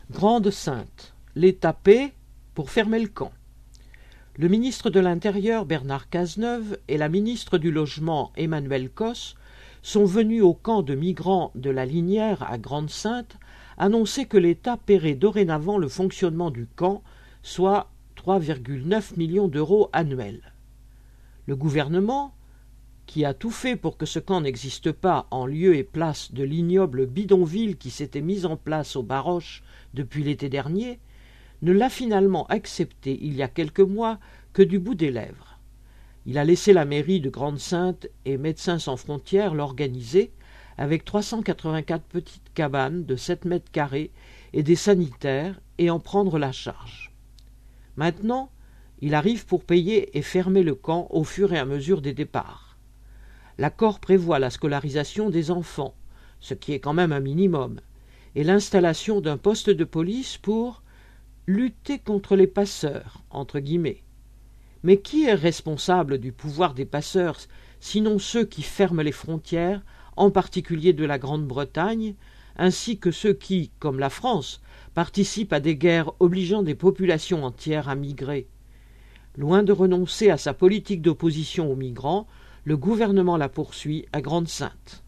Grande-Synthe, l'État paie pour fermer le camp. Le ministre de l'Intérieur Bernard Cazeneuve et la ministre du Logement Emmanuelle Cos sont venus au camp de migrants de la Linière à Grande-Synthe annoncer que l'État paierait dorénavant le fonctionnement du camp, soit 3,9 millions d'euros annuels. Le gouvernement, qui a tout fait pour que ce camp n'existe pas en lieu et place de l'ignoble bidonville qui s'était mis en place au Baroche depuis l'été dernier, ne l'a finalement accepté il y a quelques mois que du bout des lèvres. Il a laissé la mairie de Grande-Synthe et Médecins sans frontières l'organiser avec 384 petites cabanes de 7 mètres carrés et des sanitaires et en prendre la charge. Maintenant, il arrive pour payer et fermer le camp au fur et à mesure des départs. L'accord prévoit la scolarisation des enfants, ce qui est quand même un minimum, et l'installation d'un poste de police pour « lutter contre les passeurs », entre guillemets. Mais qui est responsable du pouvoir des passeurs, sinon ceux qui ferment les frontières, en particulier de la Grande-Bretagne, ainsi que ceux qui, comme la France, participent à des guerres obligeant des populations entières à migrer? Loin de renoncer à sa politique d'opposition aux migrants, le gouvernement la poursuit à Grande-Synthe.